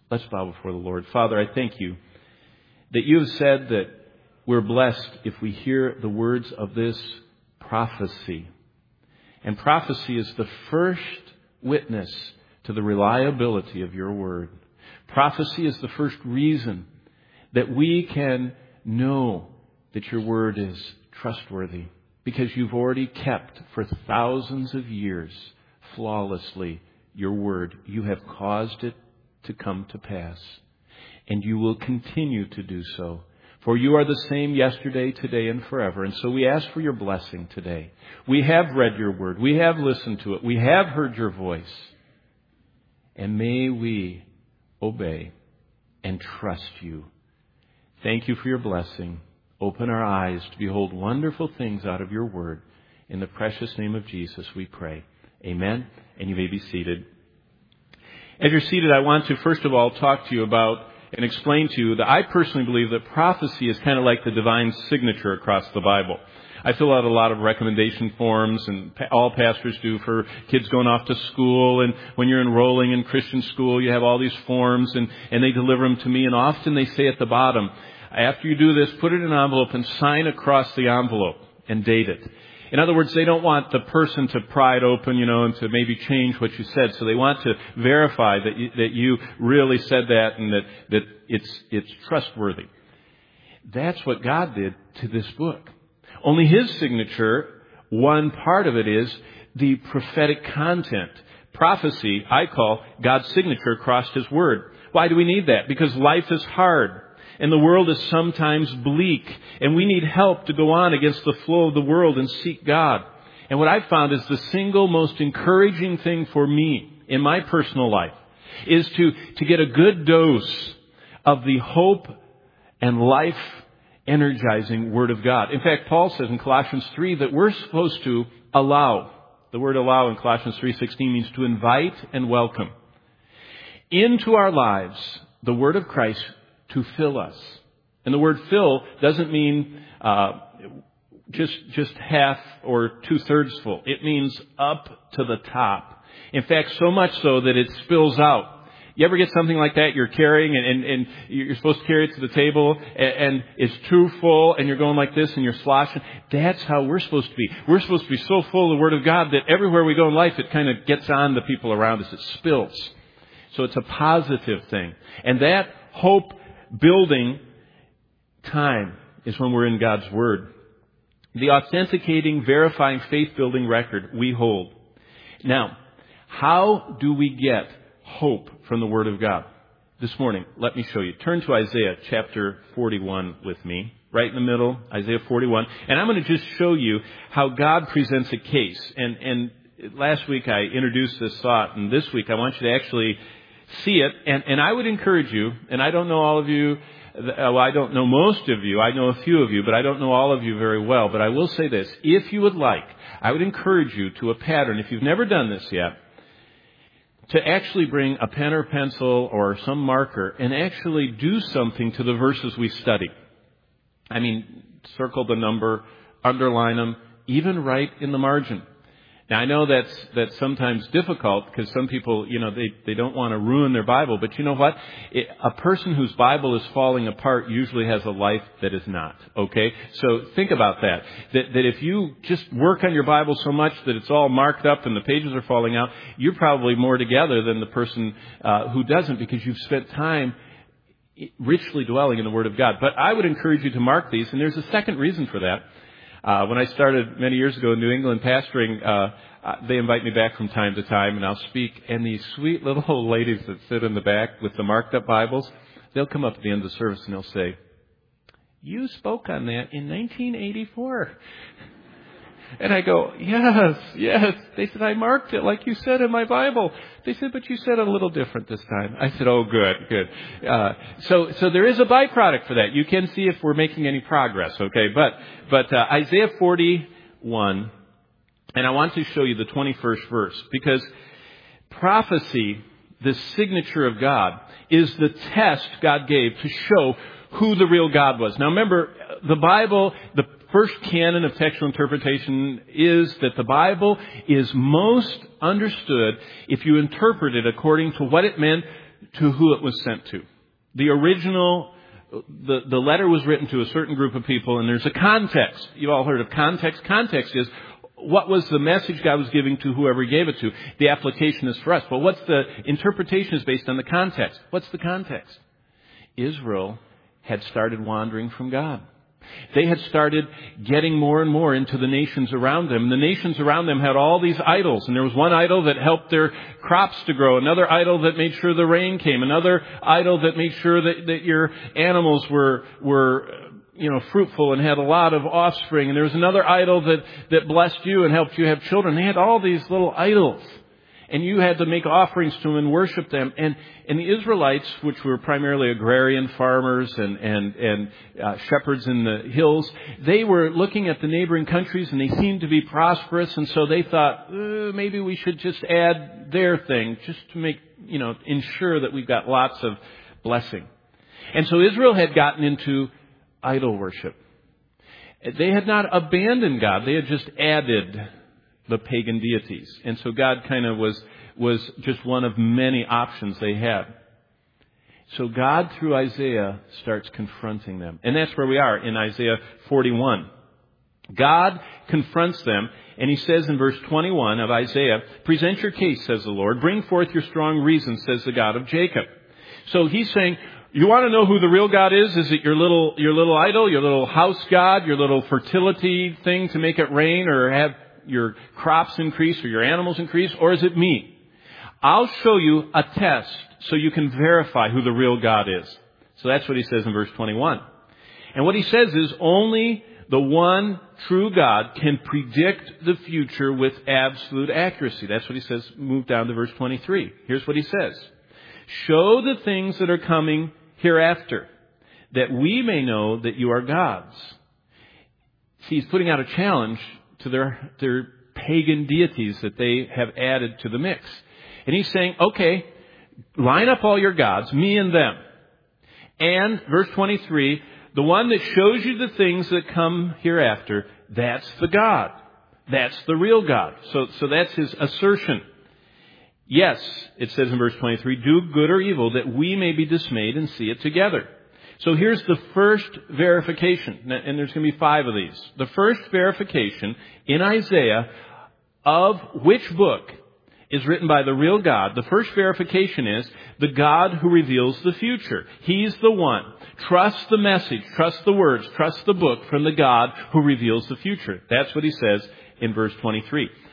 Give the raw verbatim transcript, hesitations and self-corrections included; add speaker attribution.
Speaker 1: Let's bow before the Lord. Father, I thank you that you have said that we're blessed if we hear the words of this prophecy. And prophecy is the first witness to the reliability of your word. Prophecy is the first reason that we can know that your word is trustworthy, because you've already kept for thousands of years flawlessly your word. You have caused it to come to pass, and you will continue to do so. For you are the same yesterday, today, and forever. And so we ask for your blessing today. We have read your word. We have listened to it. We have heard your voice. And may we obey and trust you. Thank you for your blessing. Open our eyes to behold wonderful things out of your word. In the precious name of Jesus, we pray. Amen. And you may be seated. As you're seated, I want to first of all talk to you about and explain to you that I personally believe that prophecy is kind of like the divine signature across the Bible. I fill out a lot of recommendation forms, and all pastors do, for kids going off to school. And when you're enrolling in Christian school, you have all these forms, and, and they deliver them to me. And often they say at the bottom, after you do this, put it in an envelope and sign across the envelope and date it. In other words, they don't want the person to pry it open, you know, and to maybe change what you said. So they want to verify that you, that you really said that and that, that it's, it's trustworthy. That's what God did to this book. Only his signature, one part of it is the prophetic content. Prophecy, I call God's signature across his word. Why do we need that? Because life is hard. And the world is sometimes bleak. And we need help to go on against the flow of the world and seek God. And what I've found is the single most encouraging thing for me in my personal life is to, to get a good dose of the hope and life energizing Word of God. In fact, Paul says in Colossians three that we're supposed to allow. The word allow in Colossians three sixteen means to invite and welcome into our lives the Word of Christ to fill us. And the word fill doesn't mean uh, just just half or two-thirds full. It means up to the top. In fact, so much so that it spills out. You ever get something like that you're carrying and, and, and you're supposed to carry it to the table and, and it's too full and you're going like this and you're sloshing? That's how we're supposed to be. We're supposed to be so full of the Word of God that everywhere we go in life it kind of gets on the people around us. It spills. So it's a positive thing. And that hope building time is when we're in God's Word. The authenticating, verifying, faith-building record we hold. Now, how do we get hope from the Word of God? This morning, let me show you. Turn to Isaiah chapter forty-one with me. Right in the middle, Isaiah forty-one. And I'm going to just show you how God presents a case. And, and last week I introduced this thought, and this week I want you to actually see it. And, and I would encourage you, and I don't know all of you, well, I don't know most of you, I know a few of you, but I don't know all of you very well. But I will say this, if you would like, I would encourage you to a pattern, if you've never done this yet, to actually bring a pen or pencil or some marker and actually do something to the verses we study. I mean, circle the number, underline them, even write in the margin. Now, I know that's that's sometimes difficult because some people, you know, they, they don't want to ruin their Bible. But you know what? It, a person whose Bible is falling apart usually has a life that is not. Okay? So think about that. That, that if you just work on your Bible so much that it's all marked up and the pages are falling out, you're probably more together than the person uh, who doesn't, because you've spent time richly dwelling in the Word of God. But I would encourage you to mark these. And there's a second reason for that. Uh, when I started many years ago in New England pastoring, uh, uh, they invite me back from time to time and I'll speak. And these sweet little old ladies that sit in the back with the marked up Bibles, they'll come up at the end of the service and they'll say, "You spoke on that in nineteen eighty-four. And I go, yes, yes. They said, "I marked it like you said in my Bible." They said, "But you said it a little different this time." I said, "Oh, good, good." Uh, so, so there is a byproduct for that. You can see if we're making any progress, okay? But, but uh, Isaiah forty-one, and I want to show you the twenty-first verse, because prophecy, the signature of God, is the test God gave to show who the real God was. Now remember, the Bible, the first canon of textual interpretation is that the Bible is most understood if you interpret it according to what it meant to who it was sent to. The original, the, the letter was written to a certain group of people, and there's a context. You've all heard of context. Context is, what was the message God was giving to whoever he gave it to? The application is for us. But what's the interpretation is based on the context. What's the context? Israel had started wandering from God. They had started getting more and more into the nations around them. The nations around them had all these idols. And there was one idol that helped their crops to grow. Another idol that made sure the rain came. Another idol that made sure that, that your animals were, were, you know, fruitful and had a lot of offspring. And there was another idol that, that blessed you and helped you have children. They had all these little idols. And you had to make offerings to them and worship them. And, and the Israelites, which were primarily agrarian farmers and, and, and uh, shepherds in the hills, they were looking at the neighboring countries and they seemed to be prosperous. And so they thought, uh, maybe we should just add their thing just to make, you know, ensure that we've got lots of blessing. And so Israel had gotten into idol worship. They had not abandoned God. They had just added the pagan deities. And so God kind of was, was just one of many options they had. So God, through Isaiah, starts confronting them. And that's where we are in Isaiah forty-one. God confronts them, and he says in verse twenty-one of Isaiah, "Present your case, says the Lord. Bring forth your strong reasons, says the God of Jacob." So he's saying, you want to know who the real God is? Is it your little, your little idol, your little house god, your little fertility thing to make it rain or have your crops increase or your animals increase, or is it me? I'll show you a test so you can verify who the real God is. So that's what he says in verse twenty-one. And what he says is only the one true God can predict the future with absolute accuracy. That's what he says. Move down to verse twenty-three. Here's what he says. Show the things that are coming hereafter, that we may know that you are gods. See, he's putting out a challenge to their, their pagan deities that they have added to the mix. And he's saying, okay, line up all your gods, me and them. And, verse twenty-three, the one that shows you the things that come hereafter, that's the God. That's the real God. So, so that's his assertion. Yes, it says in verse twenty-three, do good or evil that we may be dismayed and see it together. So here's the first verification, and there's going to be five of these. The first verification in Isaiah of which book is written by the real God. The first verification is the God who reveals the future. He's the one. Trust the message, trust the words, trust the book from the God who reveals the future. That's what he says in verse twenty-three.